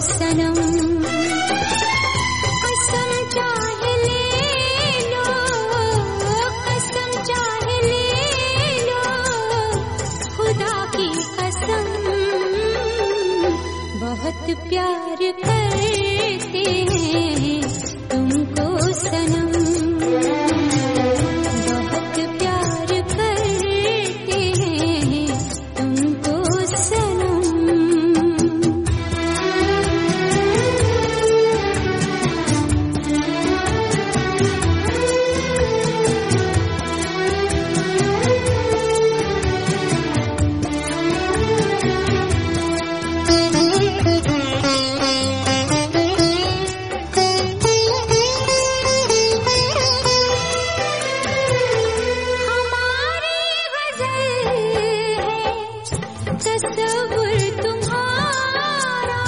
सनम, कसम चाहे ले लो, कसम चाहे ले लो, खुदा की कसम, बहुत प्यार करते हैं तुमको सनम, बहुत प्यार करते हैं तुमको सनम। तस्वुर तुम्हारा,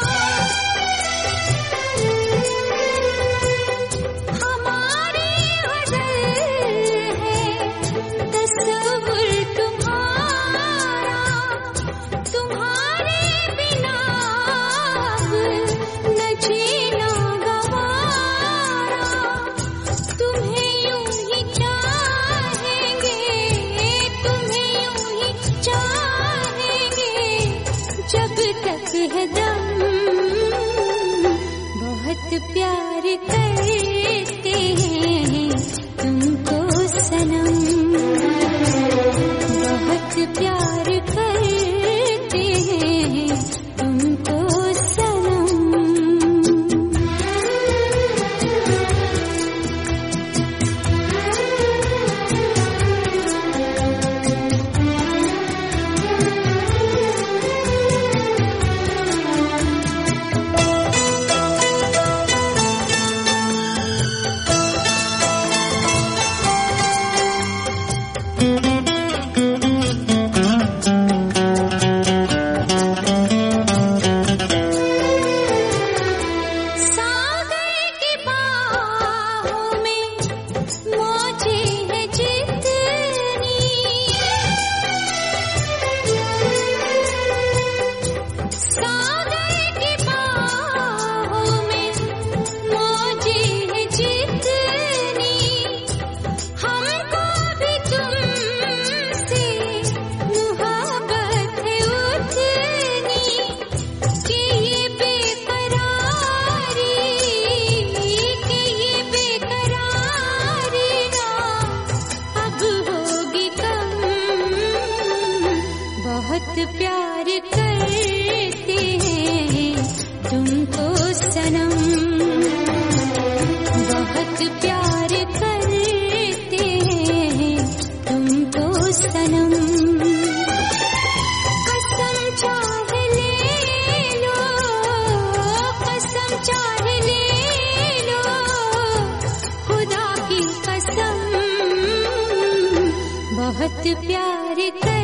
हमारी गज़ल है, तस्वुर तुम्हारा, तुम्हारे बिना अब न जीना गवारा, तुम्हें यूं ही चाहेंगे, तुम्हें यूं ही चाहेंगे जब तक है दम, बहुत प्यार करते हैं तुमको सनम, बहुत प्यार करते हैं तुमको सनम। बहुत प्यार करते हैं तुमको सनम, बहुत प्यार करते हैं तुमको सनम, कसम चाहे ले लो, कसम चाहे ले लो, खुदा की कसम, बहुत प्यार कर